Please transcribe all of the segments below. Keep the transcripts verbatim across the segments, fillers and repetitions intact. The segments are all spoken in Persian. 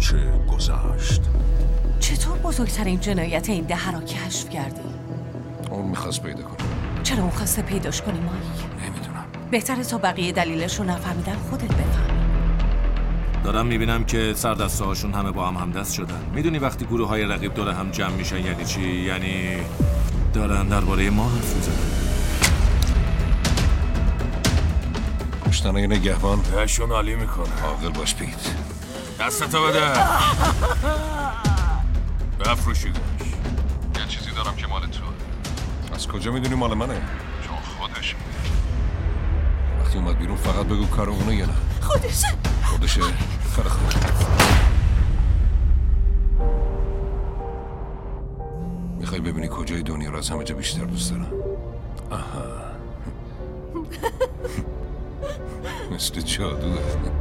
چه گذشت؟ چطور بزرگترین جنایت این دهه را کشف کردی؟ اون میخواست پیدا کنه. چرا اون خواسته پیداش کنی مایک؟ نمیدونم. بهتره تا بقیه دلیلش رو نفهمیدن خودت بفهمی. دارم میبینم که سردسته هاشون همه با هم همدست شدن. میدونی وقتی گروه های رقیب دور هم جمع میشن یعنی چی؟ یعنی دارن درباره ما حرف میزنن. کشتنه نگهبان بهشون عالی میکنه. عاقل باش پیت. دستتو بده. بفروشیدش. یه چیزی دارم که مال تو. از کجا میدونی مال منه؟ چون خودش وقتی اومد بیرون فقط بگو کار اونو یا نه. خودشه خودشه. خیلی خوب. میخوای ببینی کجای دنیا رو از همه جا بیشتر دوست دارم؟ آها. مثل جادوه.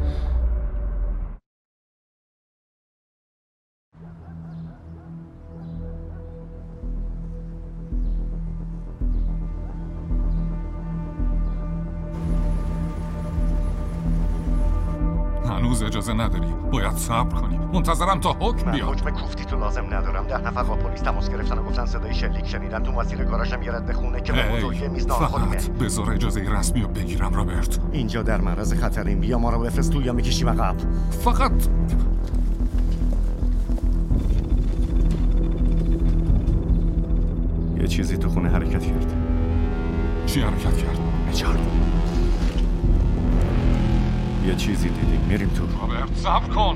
هنوز اجازه نداری. باید صبر کنی. منتظرم تا حکم بیاد. من حکم کوفتی تو لازم ندارم. ده نفر با پلیس تماس گرفتن و گفتن صدای شلیک شنیدن تو مسیر گاراشم یه رد خونه که به بزرگی میز ناخودیمه. فقط بذار اجازه رسمی رو بگیرم رابرت. اینجا در معرض خطریم. بیا ما رو بفرست تو یا میکشیم عقب. فقط یه چیزی تو خونه حرکت کرد. چی حرکت کرد؟ بچرد. یه چیزی دیدیم. میریم تو. رابرت صبر کن.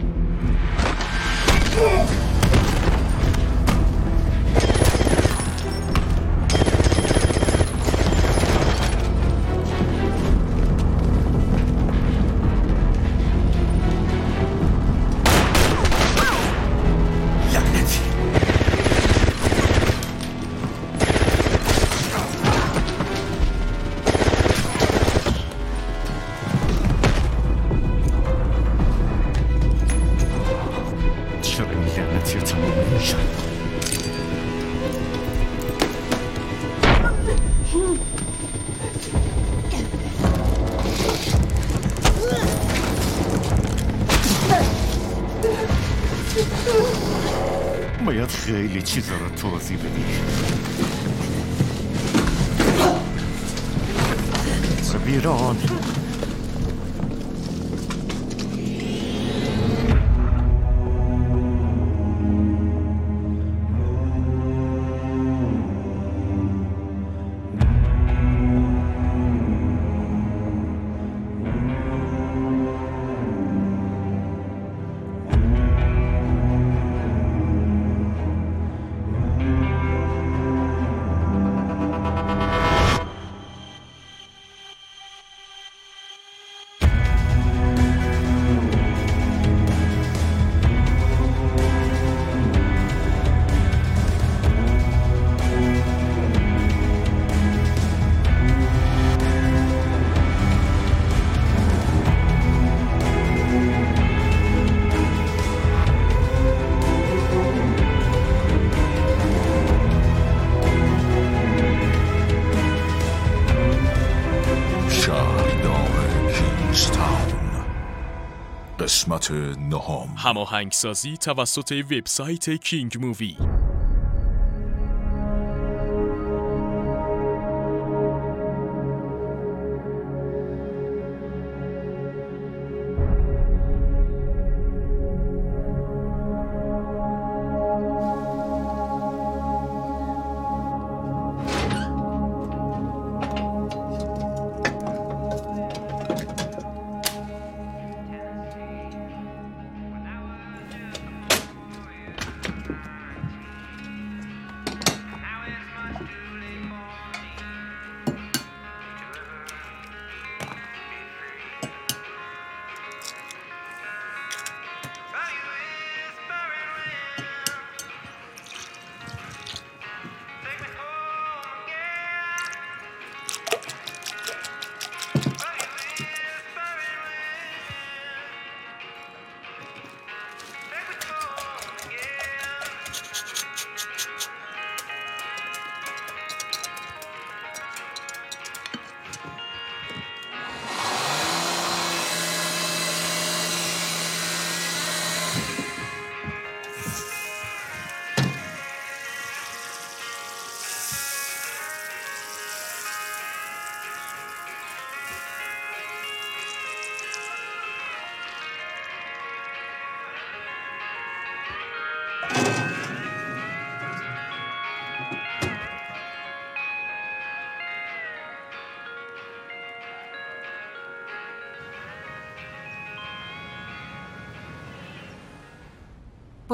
باید خیلی چیزا رو توضیح بدی. بیرون. قسمت نهم. هماهنگسازی توسط وبسایت کینگ مووی.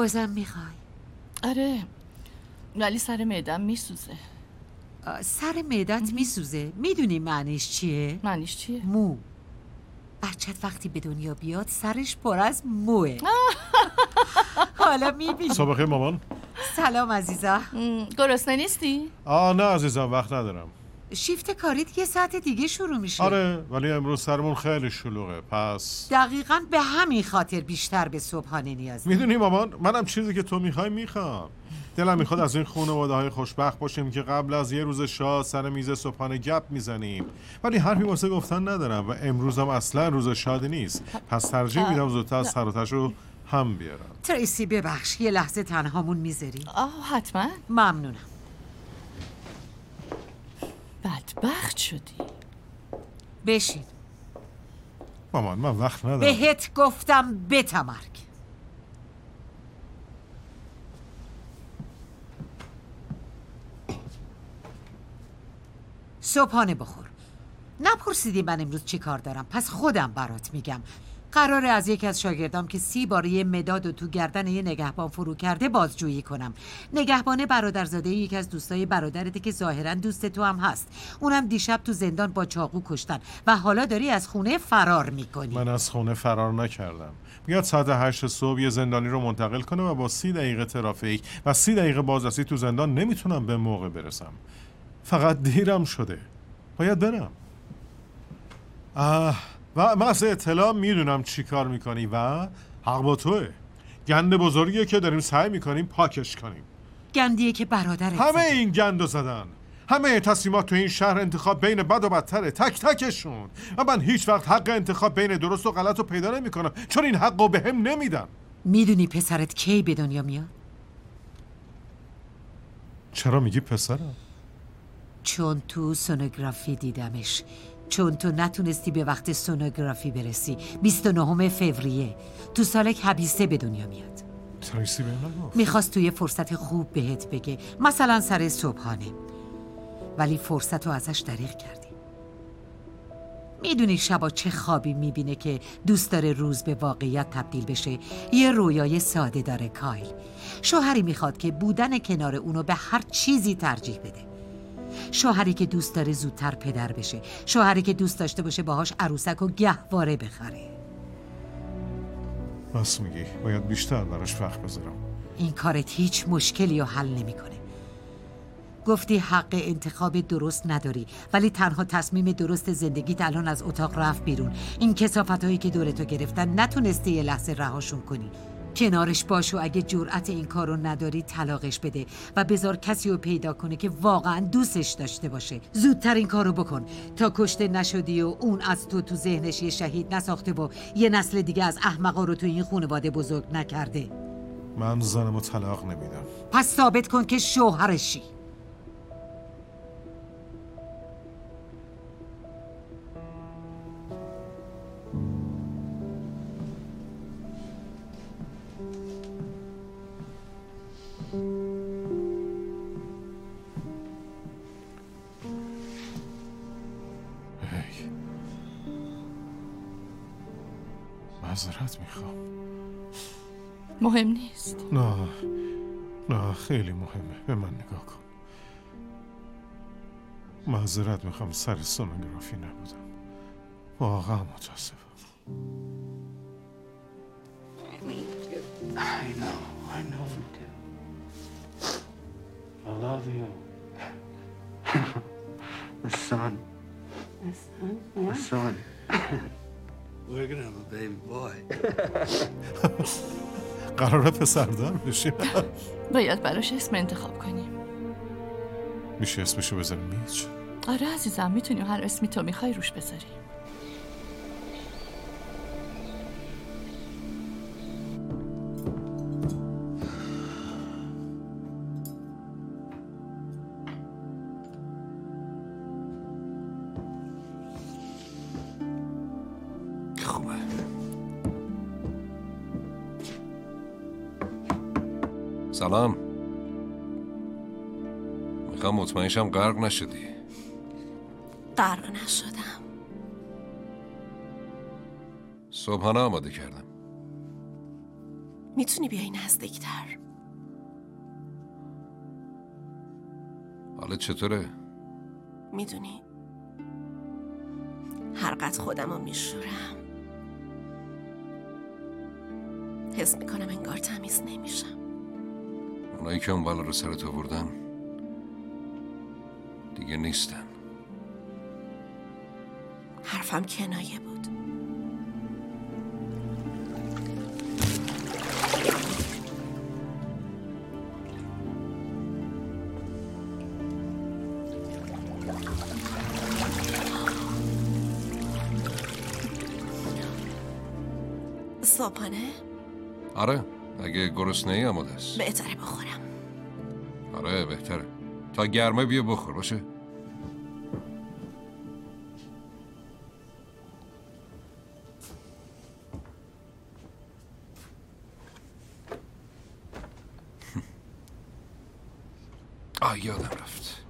بازم میخوای؟ آره ولی سر معدم میسوزه. سر معدت میسوزه؟ میدونی معنیش چیه؟ معنیش چیه؟ مو. بچت وقتی به دنیا بیاد سرش پر از موه. حالا میبینی. صبح بخیر مامان. سلام عزیزم. گرسنه نیستی؟ آه نه عزیزم وقت ندارم. شیفت کاریت یه ساعت دیگه شروع میشه. آره ولی امروز سرمون خیلی شلوغه پس دقیقاً به همین خاطر بیشتر به صبحانه نیاز دارم. میدونی مامان منم چیزی که تو میخوای میخوام. دلم میخواد از این خانواده‌های خوشبخت باشیم که قبل از یه روز شاد سر میز صبحانه گپ میزنیم، ولی حرفی واسه گفتن ندارم و امروزم اصلا روز شادی نیست، پس ترجیح میدم زودتر سر و ته‌شو هم بیارم. تریسی ببخش یه لحظه تنهامون میذاری؟ آه حتما. ممنونم. بدبخت شدی. بشین. مامان من وقت ندارم. بهت گفتم بتمرگ. صبحانه بخور. نپرسیدی من امروز چی کار دارم، پس خودم برات میگم. قراره از یکی از شاگردام که سی باره یه مداد و تو گردن یه نگهبان فرو کرده بازجویی کنم. نگهبان برادرزاده یکی از دوستای برادرته که ظاهرا دوست تو هم هست. اونم دیشب تو زندان با چاقو کشتن و حالا داری از خونه فرار میکنی. من از خونه فرار نکردم. میاد ساعت هشت صبح یه زندانی رو منتقل کنه و با سی دقیقه ترافیک و سی دقیقه بازرسی تو زندان نمیتونم به موقع برسم. فقط دیرم شده. باید برم. آه و من از اطلاع میدونم چی کار میکنی و حق با توه. گند بزرگیه که داریم سعی میکنیم پاکش کنیم. گندیه که برادرت همه زده. این گندو زدن. همه تصمیمات تو این شهر انتخاب بین بد و بدتره، تک تکشون. و من هیچ وقت حق انتخاب بین درست و غلط رو پیدا نمیکنم، چون این حق رو به هم نمیدن. میدونی پسرت کی به دنیا میاد؟ چرا میگی پسرم؟ چون تو سونوگرافی دیدمش. چون تو نتونستی به وقت سونوگرافی برسی. بیست و نهم فوریه تو سال کبیسه به دنیا میاد. تریسی به من گفت میخواست توی فرصت خوب بهت بگه، مثلا سر صبحانه، ولی فرصت رو ازش دریغ کردی. میدونی شبا چه خوابی میبینه که دوست داره روز به واقعیت تبدیل بشه؟ یه رویای ساده داره کایل. شوهری میخواد که بودن کنار اونو به هر چیزی ترجیح بده. شوهری که دوست داره زودتر پدر بشه. شوهری که دوست داشته باشه باهاش عروسک و گهواره بخره. بس میگی باید بیشتر براش وقت بذارم. این کارت هیچ مشکلی رو حل نمیکنه. گفتی حق انتخاب درست نداری، ولی تنها تصمیم درست زندگیت الان از اتاق رفت بیرون. این کثافتایی که دورتو گرفتن نتونستی یه لحظه رهاشون کنی. کنارش باش و اگه جرأت این کارو نداری طلاقش بده و بذار کسی رو پیدا کنه که واقعا دوستش داشته باشه. زودتر این کارو بکن تا کشته نشدی و اون از تو تو ذهنش یه شهید نساخته و یه نسل دیگه از احمقا رو تو این خانواده بزرگ نکرده. من زنمو طلاق نمیدم. پس ثابت کن که شوهرشی. معذرت میخوام. مهم نیست. نه نه خیلی مهمه. به من نگاه کن. معذرت میخوام سر سونوگرافی نبودم. واقعا متاسفم. I know, I know you do. I love you. The son. The son? Yeah. The son. We're gonna have a baby boy. قراره پسردار بشیم. باید براش اسم انتخاب کنیم. میشه اسمشو بذاریم میچ؟ آره عزیزم میتونیم هر اسمی تو میخوای روش بذاریم. سلام. میخوام مطمئنشم غرق نشدی. غرق نشدم. صبحانه آماده کردم. میتونی بیای نزدیکتر؟ حالت چطوره؟ میدونی هر قدر خودم رو میشورم حس میکنم انگار تمیز نمیشم. اونایی که اون بالا رو سرت آوردن دیگه نیستن. حرفم کنایه بود. صبحانه؟ آره اگه گرسنه ای آماده است. بهتره بخورم. آره بهتره. تا گرمه بیا بخور باشه. آه یادم رفت.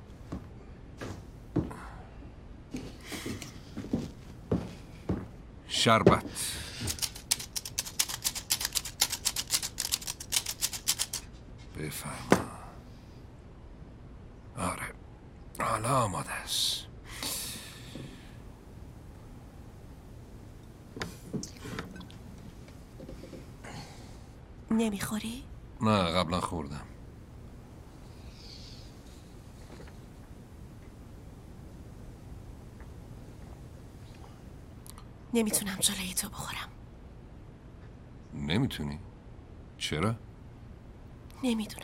شربت. بفرما. آره حالا آماده است. نمیخوری؟ نه قبلا خوردم. نمیتونم جلوی تو بخورم. نمیتونی؟ چرا؟ نمیدونم.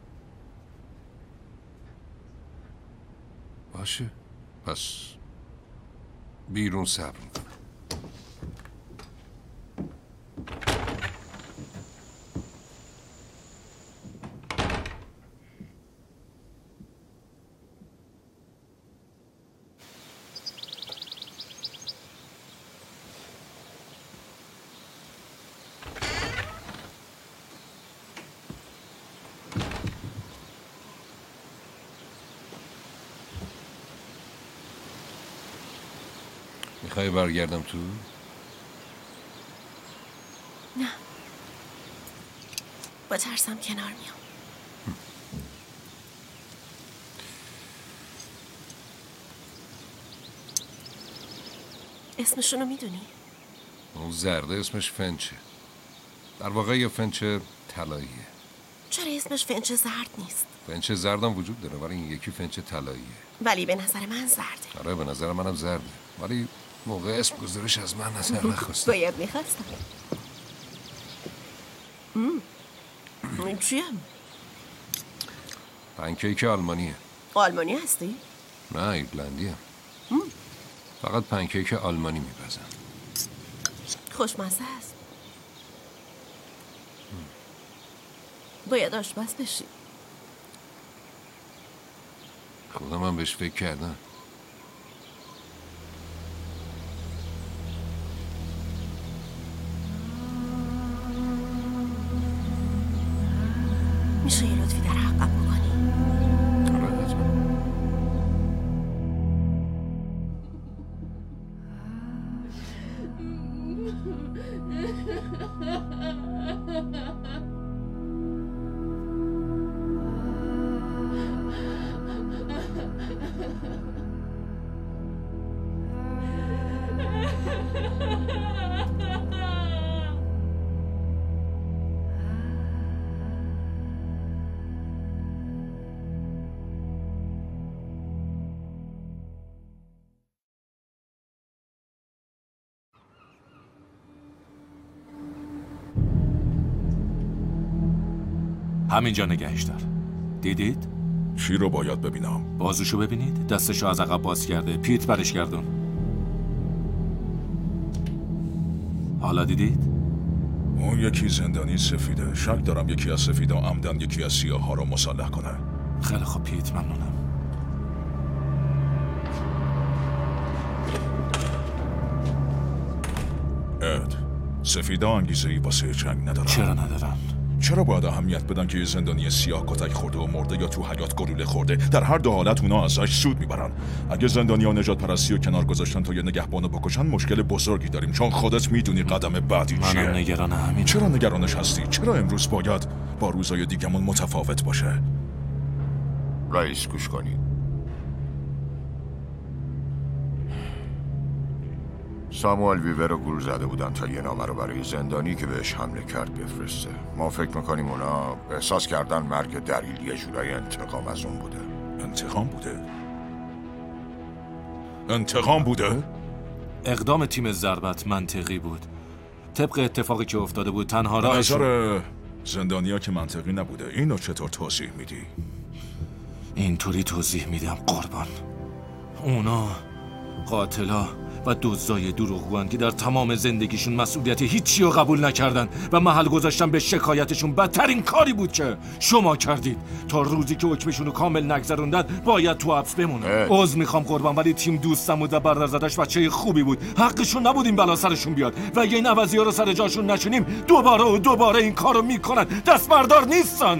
باشه پس بیرون صبر میکنم. میخوای برگردم تو؟ نه با ترسم کنار میام. اسمشونو میدونی؟ اون زرده اسمش فنچه. در واقع یه فنچه طلاییه. چرا اسمش فنچه زرد نیست؟ فنچه زردم وجود داره ولی این یکی فنچه طلاییه. ولی به نظر من زرده. آره به نظر منم زرده ولی موقع اسم گذارش از من نظر نخواست. باید میخواستم. این چیه؟ پنکیک آلمانیه. آلمانی هستی؟ نه ایرلندیه. فقط پنکیک آلمانی میپزن. خوشمزه است. باید آشپز بشی. خودم هم بهش فکر کردم. میشه یه لطفی در حقم بکنی؟ آره حتما. همینجا نگهش دار. دیدید؟ چی رو باید ببینم؟ بازوشو ببینید؟ دستشو از عقب باز کرده. پیت برش گردون. حالا دیدید؟ اون یکی زندانی سفیده. شک دارم یکی از سفیدا عمدن یکی از سیاه ها رو مسلح کنه. خیلی خوب پیت، ممنونم. اد، سفیدا انگیزه ای واسه جنگ ندارن. چرا ندارن؟ چرا باید اهمیت بدن که یه زندانی سیاه کتک خورده و مرده یا تو حیات گلوله خورده؟ در هر دو حالت اونا ازش سود میبرن. اگه زندانی‌ها نجات پرستی و کنار گذاشتن تا یه نگهبانو بکشن، مشکل بزرگی داریم، چون خودت میدونی قدم بعدی چیه. منم نگران همین. چرا نگرانش هستی؟ چرا امروز باید با روزای دیگمون متفاوت باشه؟ رئیس گوش کنید. ساموئل ویور رو گول زده بودن تا یه نامه رو برای زندانی که بهش حمله کرد بفرسته. ما فکر میکنیم اونا احساس کردن مرگ دریل یه جورای انتقام از اون بوده. انتقام بوده؟ انتقام بوده؟ اقدام تیم ضربت منطقی بود. طبق اتفاقی که افتاده بود تنها به راهش نظر زندانیا که منطقی نبوده. اینو چطور توضیح میدی؟ اینطوری توضیح میدم قربان. اونا قاتلا و دزدای دروغگوان که در تمام زندگیشون مسئولیت هیچی رو قبول نکردن و محل گذاشتن به شکایتشون بدترین کاری بود که شما کردید. تا روزی که حکمشون رو کامل نگذروندن باید تو حبس بمونن. عذر میخوام قربان، ولی تیم دوستم بود و برادرزادش بچه خوبی بود. حقشون نبود این بلا سرشون بیاد و اگه این عوضی ها رو سر جاشون نشونیم دوباره و دوباره این کارو میکنن. دست بردار نیستن.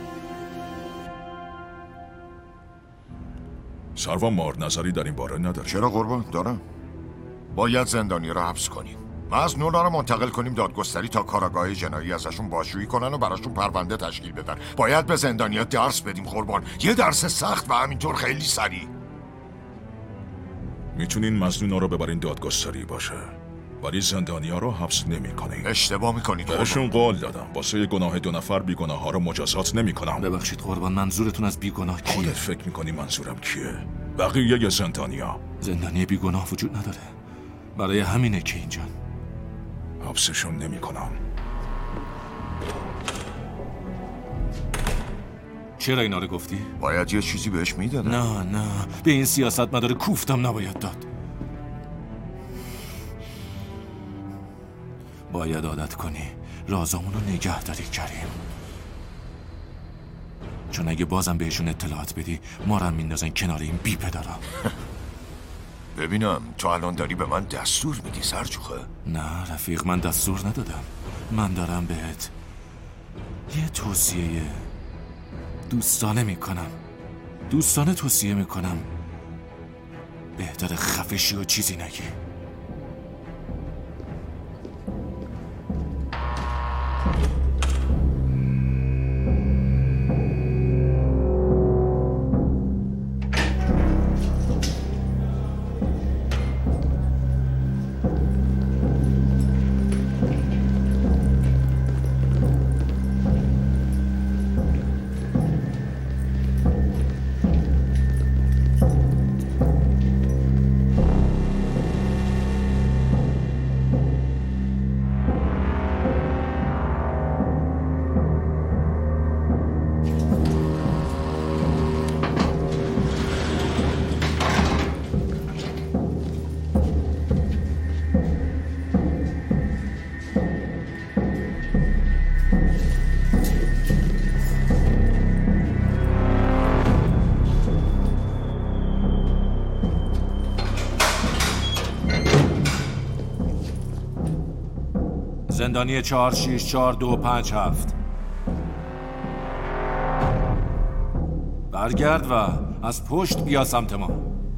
سروان مار نظری در این باره نداره؟ چرا قربان؟ دارم. باید زندانی رو حبس کنیم. مظنونا رو منتقل کنیم دادگستری تا کاراگاه جنایی ازشون بازجویی کنن و براشون پرونده تشکیل بدن. باید به زندانیا درس بدیم قربان. یه درس سخت و همینطور خیلی سریع. میتونین مظنونا رو ببرین دادگستری باشه، ولی زندانیا رو حبس نمی‌کنین. اشتباه میکنید. بهشون قول دادم واسه گناه دو نفر بیگناه ها رو مجازات نمیکنم. ببخشید قربان، منظورتون از بیگناه کیه؟ خودت فکر میکنی منظورم کیه؟ بقیه ی زندانیا. زندانی بیگناه وجود نداره. برای همینه که اینجا حبسشون نمیکنم. چرا اینا رو گفتی؟ باید یه چیزی بهش میدادم. نه نه، به این سیاست مدار کوفتم نباید داد. باید عادت کنی رازامون رو نگه داری کریم، چون اگه بازم بهشون اطلاعات بدی ما رو هم میندازن کنار این بی پدرا. ببینم تو الان داری به من دستور میدی سرجوخه؟ نه رفیق، من دستور ندادم. من دارم بهت یه توصیه دوستانه میکنم. دوستانه توصیه میکنم بهتر خفشی و چیزی نگی. زندانی چهار شیش چهار دو پنج هفت برگرد و از پشت بیا سمت ما.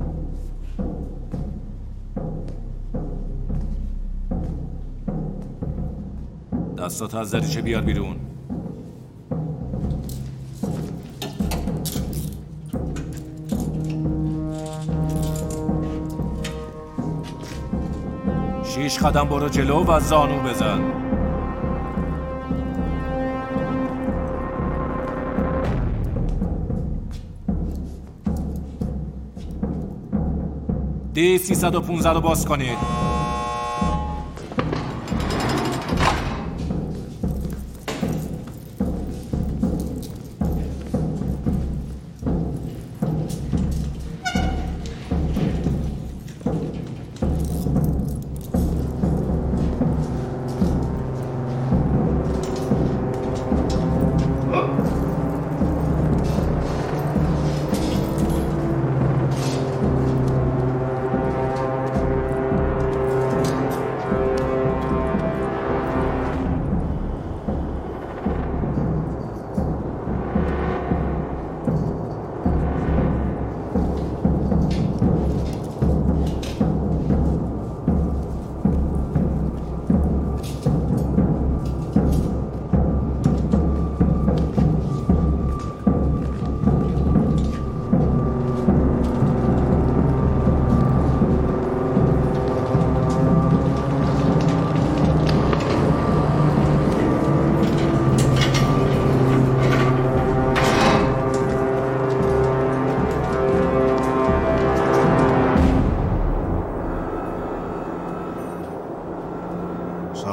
دستات از دریچه بیار بیرون. شیش قدم برو جلو و زانو بزن. دی سیصد و پانزده رو باز کنید.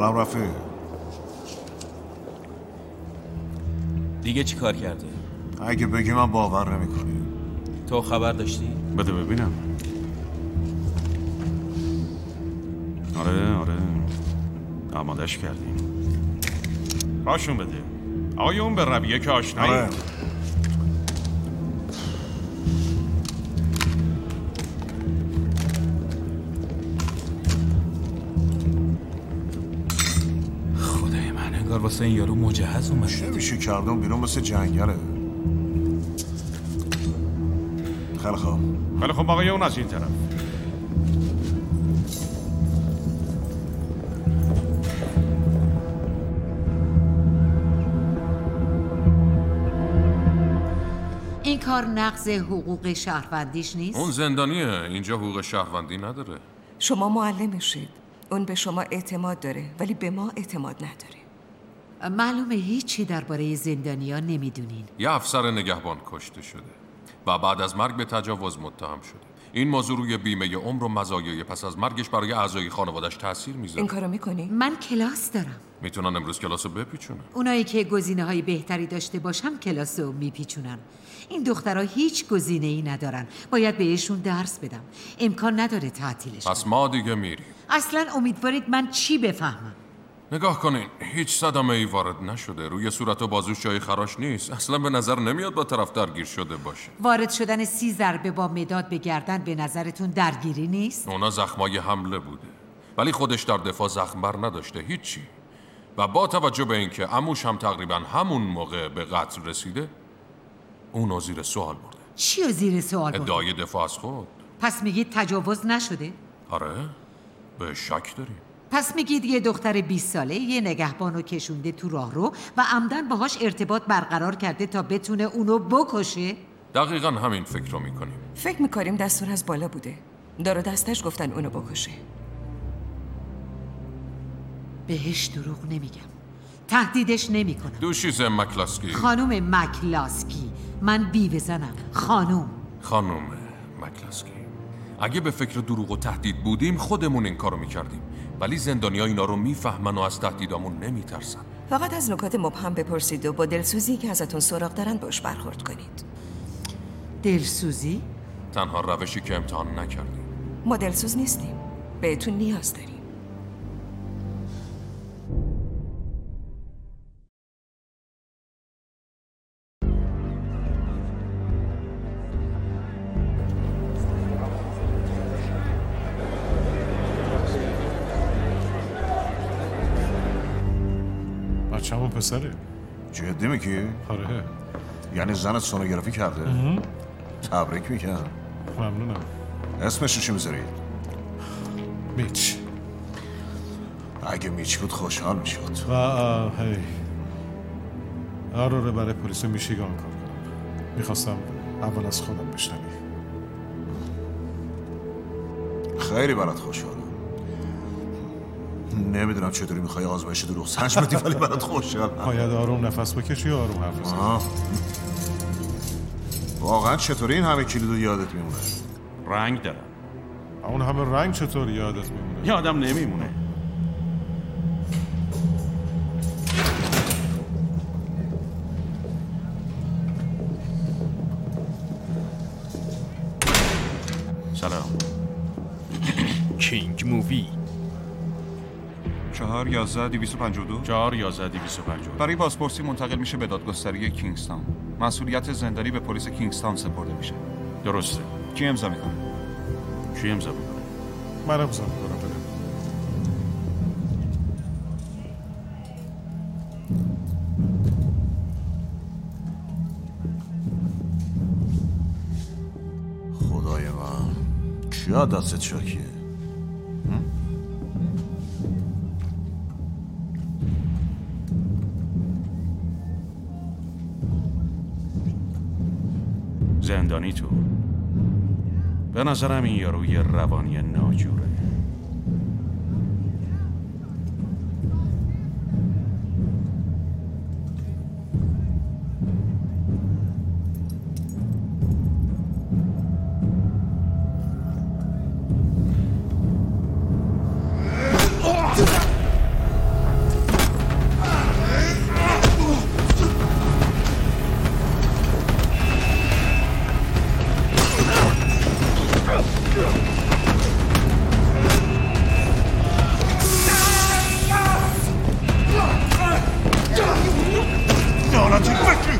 سلام رفیق. دیگه چی کار کرده؟ اگه بگی من باور نمی‌کنی. تو خبر داشتی؟ بده ببینم. آره آره آمادش کردیم. باشون بده. آیا اون به رویه که آشنایی؟ آره. خدای من انگار واسه این یارو مجهز اومد. چه میشه کردم بیرون مثل جنگله. خیلی خوب. خیلی خوب آقای اون از این طرف. این کار نقض حقوق شهروندیش نیست؟ اون زندانیه، اینجا حقوق شهروندی نداره. شما معلمشید. اون به شما اعتماد داره ولی به ما اعتماد نداره. معلومه هیچی درباره زندانیا نمیدونین. یه افسر نگهبان کشته شده و بعد از مرگ به تجاوز متهم شده. این موضوع روی بیمه عمر و مزایای پس از مرگش برای اعضای خانواده‌اش تاثیر میذاره. این کارو میکنی؟ من کلاس دارم. میتونن امروز کلاسو بپیچونن. اونایی که گزینه‌های بهتری داشته باشن کلاسو میپیچونن. این دخترها هیچ گزینه‌ای ندارن. باید بهشون درس بدم. امکان نداره تعطیلش. پس ما دیگه میریم. اصلا امیدوارید من چی بفهمم؟ نگاه کنین، هیچ صدمه ای وارد نشده. روی صورت و بازوش جای خراش نیست. اصلا به نظر نمیاد با طرف درگیر شده باشه. وارد شدن سی ضربه با مداد به گردن به نظرتون درگیری نیست؟ اونا زخمای حمله بوده، ولی خودش در دفاع زخم بر نداشته، هیچی. و با توجه به اینکه عموش هم تقریبا همون موقع به قتل رسیده، اونو زیر سوال برده. چیو زیر سوال برده؟ ادعای دفاع از خود. پس میگید تجاوز نشده؟ آره، به شک داریم. پس میگید یه دختر بیست ساله یه نگهبانو کشونده تو راهرو و عمدن باهاش ارتباط برقرار کرده تا بتونه اونو بکشه؟ دقیقا همین فکر رو میکنیم. فکر میکنیم دستور از بالا بوده. دار و دستش گفتن اونو بکشه. بهش دروغ نمیگم. تهدیدش نمیکنم. دوشیز مکلاسکی. خانوم مکلاسکی. من بیوه‌زنم. خانوم. خانوم مکلاسکی. اگه به فکر دروغ و تهدید بودیم خودمون این کارو میکردیم، ولی زندانیا اینا رو میفهمن و از تهدیدامون نمیترسن. فقط از نکات مبهم بپرسید و با دلسوزی که ازتون سراغ دارن باش برخورد کنید. دلسوزی؟ تنها روشی که امتحان نکردیم. ما دلسوز نیستیم. بهتون نیاز داریم. بچه‌مون پسره. جدی میگی؟ آره. یعنی زنت سونوگرافی کرده؟ تبریک میگم. ممنونم. اسمش رو چی میذاری؟ میچ. اگه میچ بود خوشحال میشد. و هی قراره برای پلیس میشیگان کار کنم. میخواستم اول از خودم بشنوی. خیلی برات خوشحالم. نمیدونم چطوری میخوای آزمایش دروغ سنج بدی ولی برات خوشحالم. باید آروم نفس بکشی و آروم حرف بزنی. واقعا چطوری این همه کلیدو یادت میمونه؟ رنگ دارم. اون همه رنگ چطور یادت میمونه؟ یادم نمیمونه. سلام. کینگ مووی. چهار یازده دویست و پنجاه و دو چهار یازده دویست و پنجاه و دو برای بازپرسی منتقل میشه به دادگستری کینگستان. مسئولیت زندانی به پلیس کینگستان سپرده میشه. درسته. کی امضا میکنه؟ کی امضا میکنه؟ من امضا میکنم. بده. خدای من کیا دستت شاکیه؟ زندانی تو. به نظرم این یارو یه روانی ناجوره. لعنتی بکی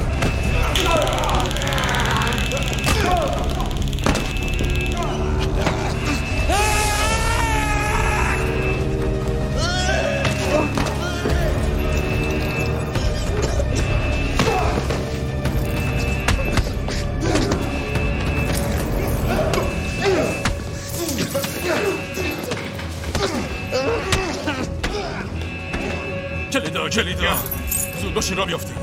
کلیدا کلیدا زود باشین را بیافتیم.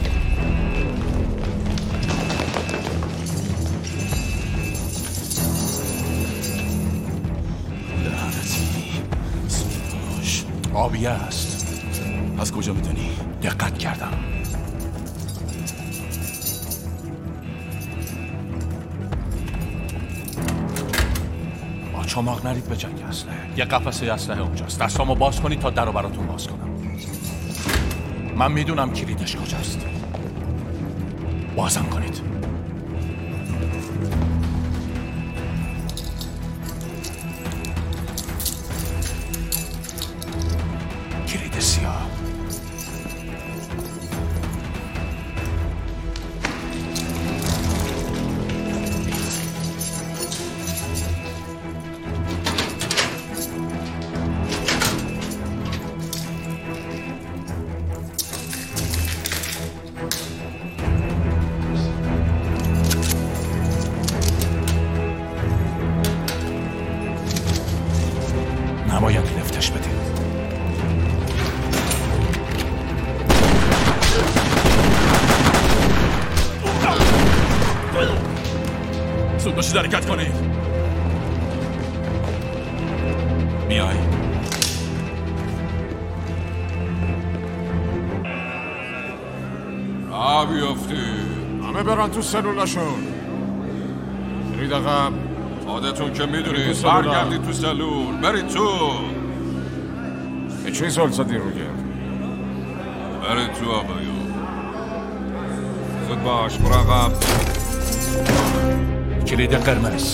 آبی است. از کجا میدونی؟ دقت کردم. با چماق نرید به جنگ اسلحه. یه قفسه اسلحه اونجاست. دستامو باز کنید تا درو براتون باز کنم. من میدونم کلیدش کجاست. بازم کنید. کلید سیاه. نباید لفتش بدید. زود باشید حرکت کنید. میای. آ بیافتی. همه برن تو سلولشون. برید عقب. خودتون که میدونید برگردید تو سلول. برید تو. چه زل زدی رو گرد؟ برید تو آقایون. زود باش مراقب. کلید قرمز.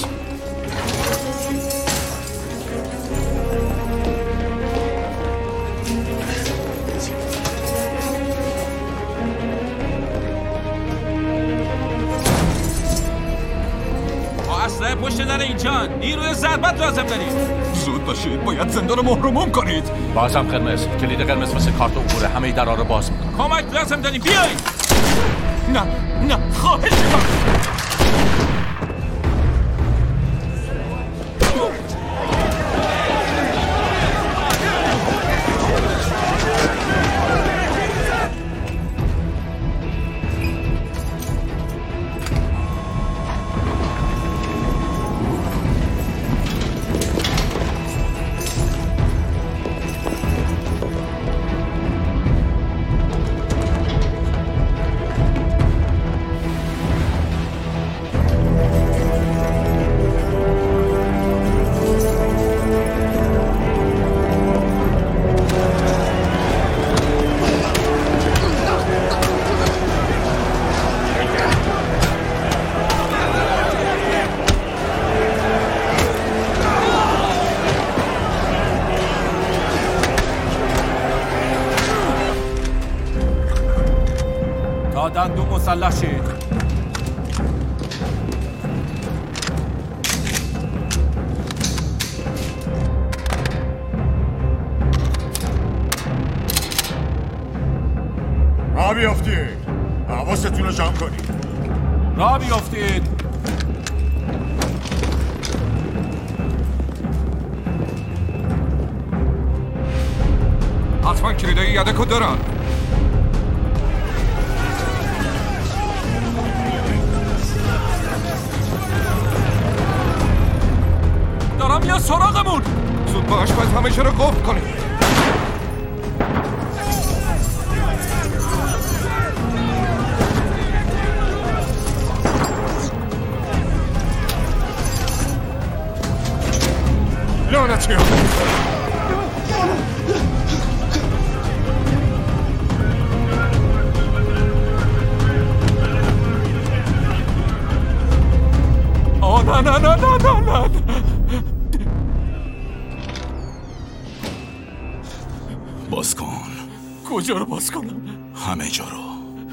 اسلحه پشت در اینجا. نیروی ضربت لازم دارید. زود باشید. باید زندان مهرموم کنید. بازم قرمز. کلید قرمز واسه کارت عبوره. همه درا رو باز میکنه. کمک لازم داریم. بیایید. نه نه خواهش میکنم. دندون مسلح شید. راه بیافتید. حواستون رو جمع کنید. راه بیافتید. حتما کلیدای یدکو دارن. دارم یا سراغمون. زود باش باید همه چه رو قفل کنید. لعنتی ها. آه نه نه نه نه نه نه کجا رو باز کنم؟ همه جا رو.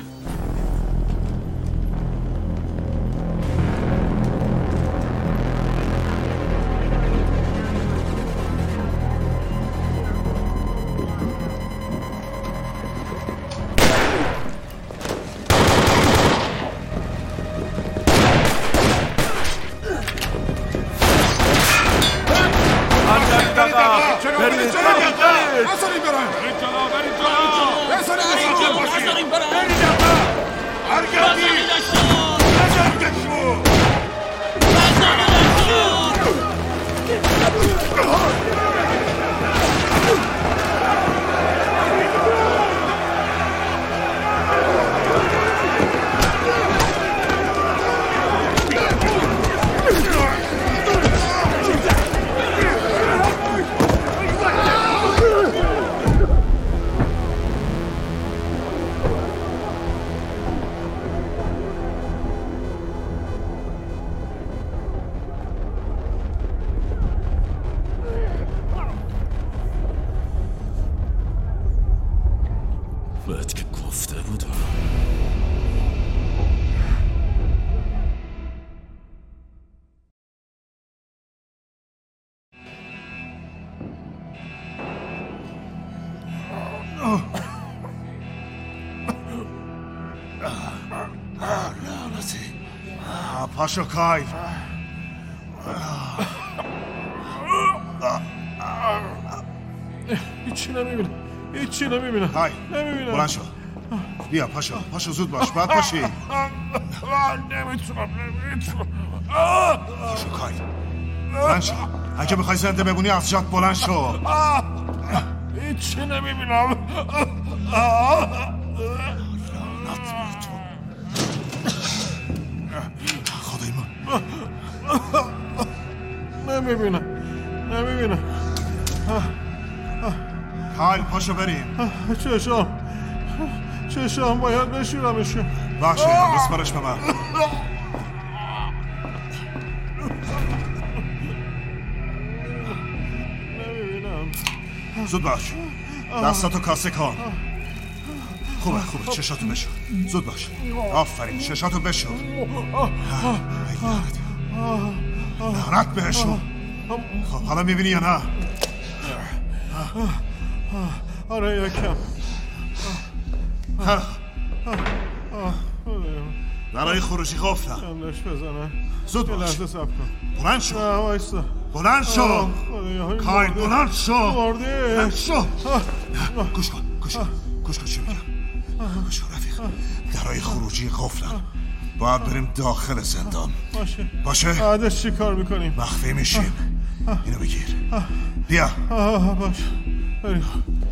پاشو کایل. هیچی نمیبینم هیچی نمیبینم های نمیبینم. بلند شو بیا پاشو پاشو زود باش بعد پاشی. نمیتونم نمیتونم. پاشو کایل بلند شو. اگه میخوای زنده بمونی از جات بلند شو. هیچی نمیبینم. خدای من نمیبینم نمیبینم. کایل پاشو بریم. چشام چشام باید بشورمشون. باشه بسپارش به من. نمیبینم. زود باش دستاتو کاسه کن. خوبه خوبه چشاتو بشور. زود باش. آفرین چشاتو بشور. لعنت بهشون. خب حالا میبینی یا نه؟ آره یکم. برای خروجی قفلم. کملش بزنن. زود باش. لحظه صبر کن. بلند شو. نه وایسا. بلند شو. کایل بلند شو. مرده. بلند شو. گوش کن گوش کن گوش کن چی میگم. گوش کن رفیق. برای خروجی قفلم. باید بریم داخل زندان. باشه باشه؟ بعدش چی کار میکنیم؟ مخفی میشیم. اینو بگیر. بیا. باشه بریم.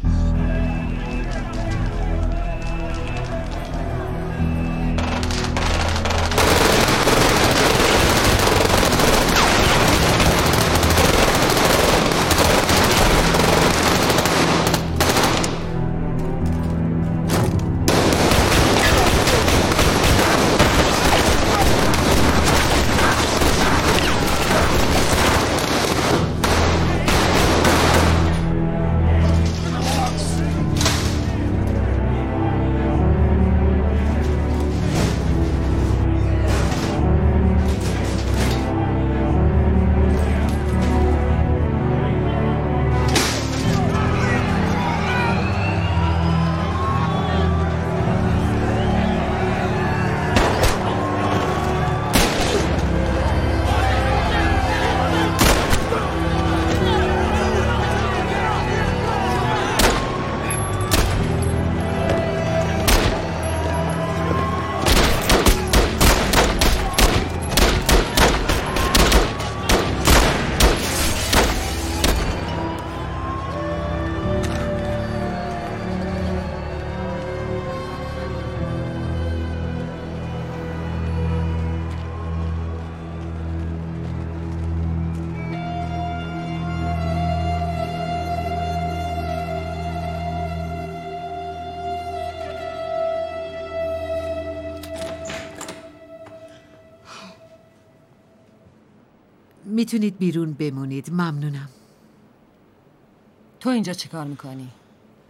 میتونید بیرون بمونید. ممنونم. تو اینجا چی کار میکنی؟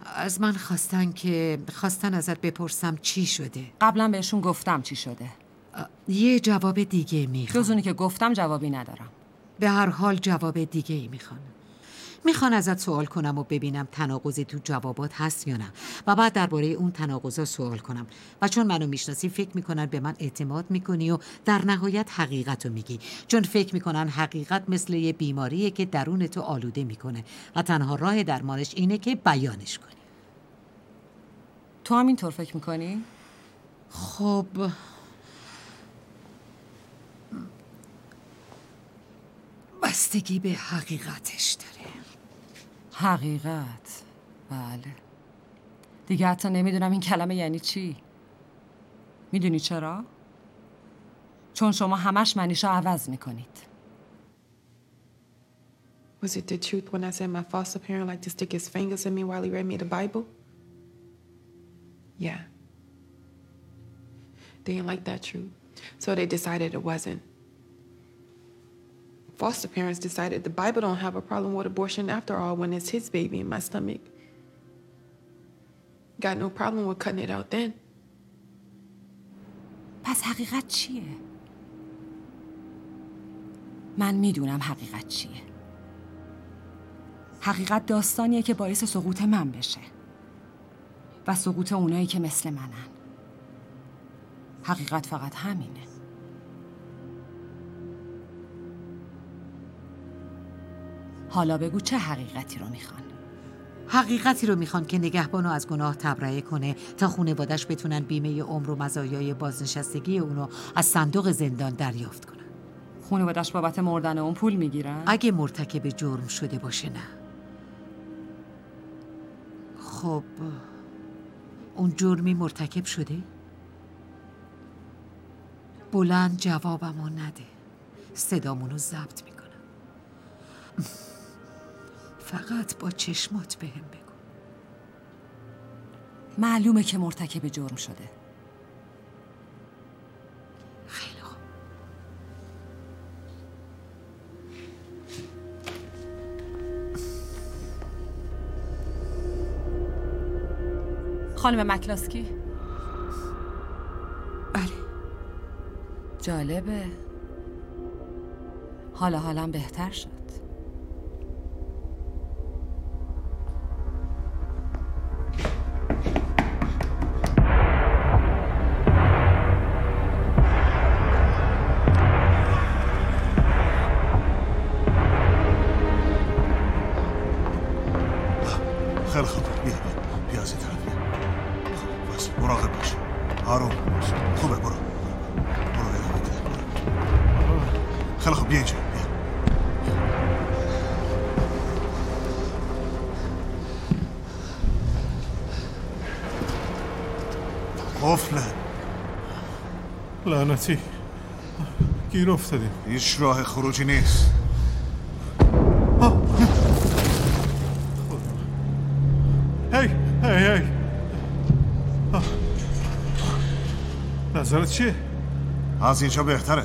از من خواستن که خواستن ازت بپرسم چی شده. قبلا بهشون گفتم چی شده. یه جواب دیگه میخوام. جز اونی که گفتم جوابی ندارم. به هر حال جواب دیگه ای میخوان. میخوان ازت سوال کنم و ببینم تناقضی تو جوابات هست یا نه و بعد درباره اون تناقضا سوال کنم و چون منو میشناسی فکر میکنن به من اعتماد میکنی و در نهایت حقیقت رو میگی، چون فکر میکنن حقیقت مثل یه بیماریه که درون تو آلوده میکنه و تنها راه درمانش اینه که بیانش کنی. تو هم اینطور فکر میکنی؟ خب بستگی به حقیقتش داره. حقیقت؟ بله. دیگه حتی نمیدونم این کلمه یعنی چی. میدونی چرا؟ چون شما همش معنیشو عوض میکنید. Was it the truth when I said my foster parent liked to stick his fingers in me while he read me the Bible? Yeah. They didn't like that truth, so they decided it wasn't. Foster parents decided the Bible don't have a problem with abortion after all when it's his baby in my stomach. Got no problem with cutting it out then. پس حقیقت چیه؟ من میدونم حقیقت چیه. حقیقت داستانیه که باعث سقوط من بشه و سقوط اونایی که مثل منن. حقیقت فقط همینه. حالا بگو چه حقیقتی رو میخوان؟ حقیقتی رو میخوان که نگهبانو از گناه تبرئه کنه تا خانواده‌اش بتونن بیمه عمر و مزایای بازنشستگی اونو از صندوق زندان دریافت کنن. خانواده‌اش بابت مردن اون پول میگیرن؟ اگه مرتکب جرم شده باشه نه. خب اون جرمی مرتکب شده؟ بلند جوابمو نده. صدامونو ضبط میکنم. فقط با چشمات بهم بگو. معلومه که مرتکب جرم شده. خیلی خوب. خانم مکلاسکی؟ بله. جالبه. حالا حالم بهتر شد. خیلی خوب. بیا بیا از این طرف بیا. خب بس مراقب باش. آروم باش. خوبه برو. برو ادامه بده. خیلی خوب بیا اینجا. بیا. قفله. لعنتی. گیر افتادیم. هیچ راه خروجی نیست. هی هی هی نظرت چیه؟ از اینجا بهتره.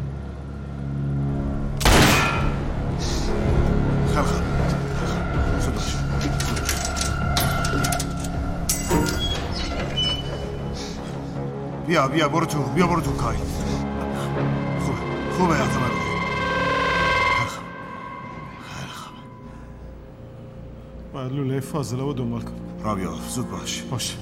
خیلی خوب. زود باش. بیا بیا برو تو. بیا برو تو کاری. خوبه خوبه ادامه بده. خیلی خوب. باید لوله فاضله رو دنبال کن. را بیا زود باش. باش.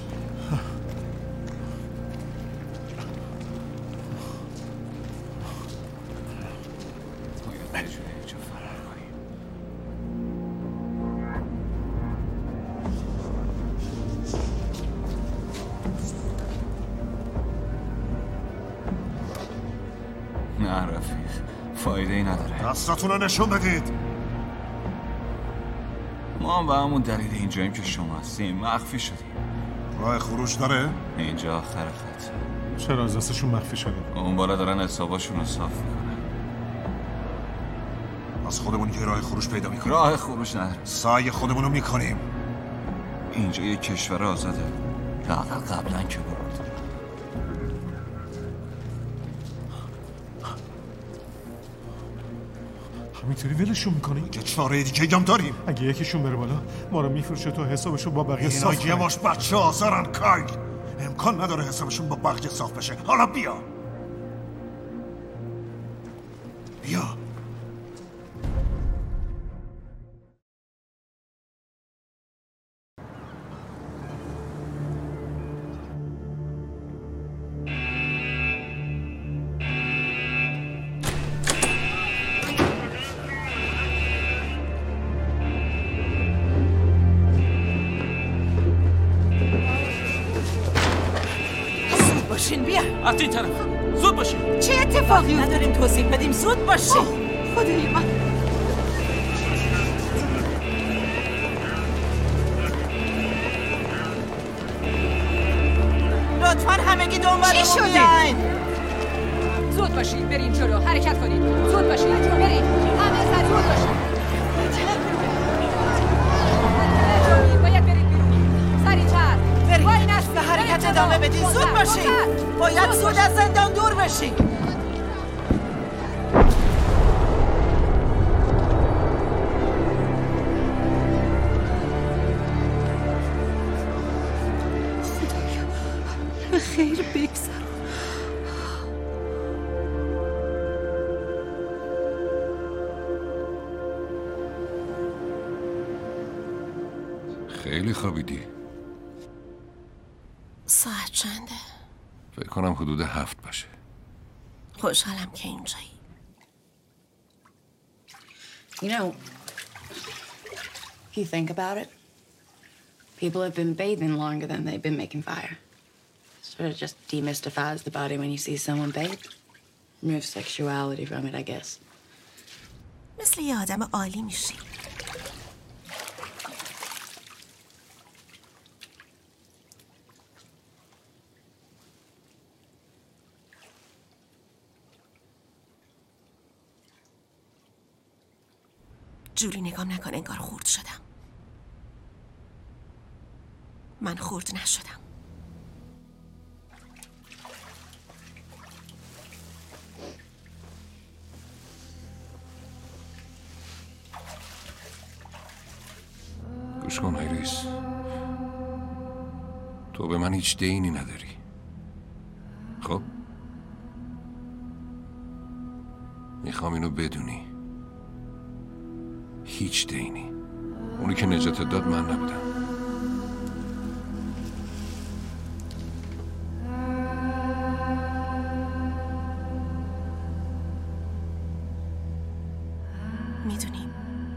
نه رفیق، فایده ای نداره. دستاتون رو نشون بدید. ما هم به همون دلیل اینجاییم که شما هستیم. مخفی شدیم. راه خروج داره؟ اینجا آخر خط. چرا از دستشون مخفی شده؟ اون بالا دارن حساباشون رو صاف میکنن. از خودمون یه راه خروج پیدا میکنیم. راه خروج نداره. سعی خودمون رو میکنیم. اینجا یه کشور آزاده. لااقل قبلا که بود. تو میتونی ولشون میکنی؟ یه چاره دیگه هم داریم. اگه یکیشون بره بالا ما رو میفروشه تو حسابشو با بقیه صاف کنه. اینا یه باش بچه آزارن کایل. امکان نداره حسابشون با بقیه صاف بشه. حالا بیا بیا باشین بیا از این طرف زود باشین. چه اتفاقی نداریم توضیح بدیم زود باشین. خدای من لطفاً همگی دنبالمون بیاین. زود باشین بریم جلو حرکت کنید. زود باشین بریم همه سر زود باشین. باید برید بیرون سریع‌تر. برید به حرکت ادامه بدین. زود باشین. باید زود از زندان دور بشین. به خیر بگذر. خیلی خوابیدی. ساعت چنده؟ فکر کنم حدود هفت باشه. خوشحالم که اینجایی. You know, if you think about it, people have been bathing longer than they've been making fire. Sort of just demystifies the body when you see someone bathe. Removes sexuality from it, I guess. مثل یه آدم عالی میشی. جوری نگام نکن انگار خورد شدم. من خورد نشدم. گوش کن آیریس، تو به من هیچ دینی نداری. خب میخوام اینو بدونی، هیچ دینی. اونی که نجات داد من نبودم. میدونیم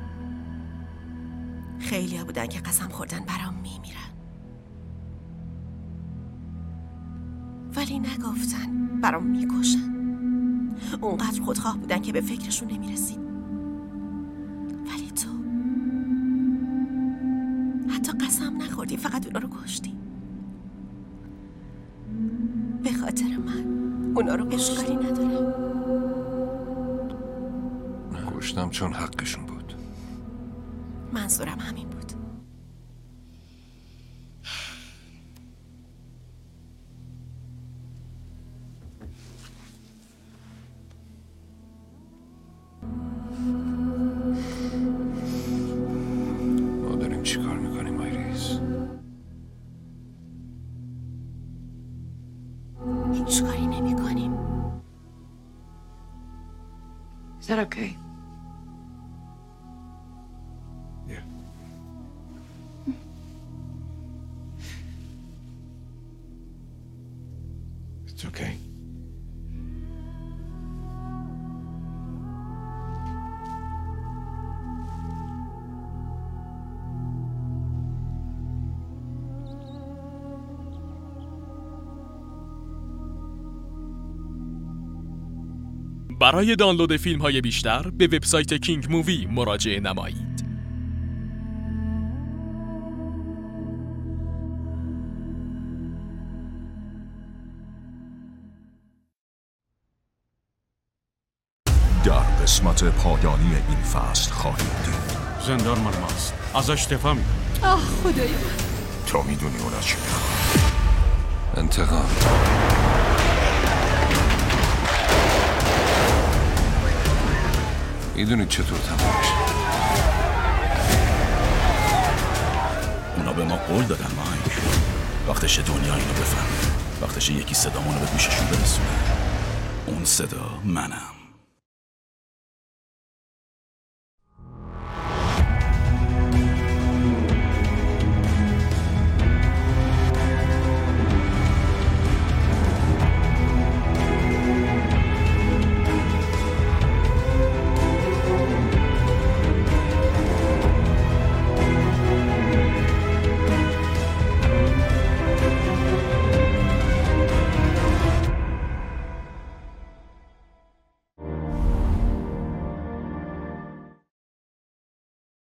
خیلی ها بودن که قسم خوردن برام میمیرن، ولی نگفتن برام میکشن. اونقدر خودخواه بودن که به فکرشون نمیرسید. ولی تو حتی قسم نخوردی، فقط اونا رو کشتی. به خاطر من اونا رو اشکالی نداره. کشتم چون حقشون بود. منظورم همین بود. ما داریم چی کار میکنیم آیریس؟ هیچ کاری نمی کنیم. Is that okay? It's okay. برای دانلود فیلم های بیشتر به وبسایت کینگ مووی مراجعه نمایید. در قسمت پایانی این فصل خواهید دید زندان مال ماست، ازش دفاع میکنم. آه خدای من، تو میدونی اونا چی میخوان؟ انتقام. میدونید چطور تموم میشه. اونا به ما قول دادن مایک. وقتش دنیا اینو بفهمه. وقتش یکی صدامونو به گوششون برسونه. اون صدا منم.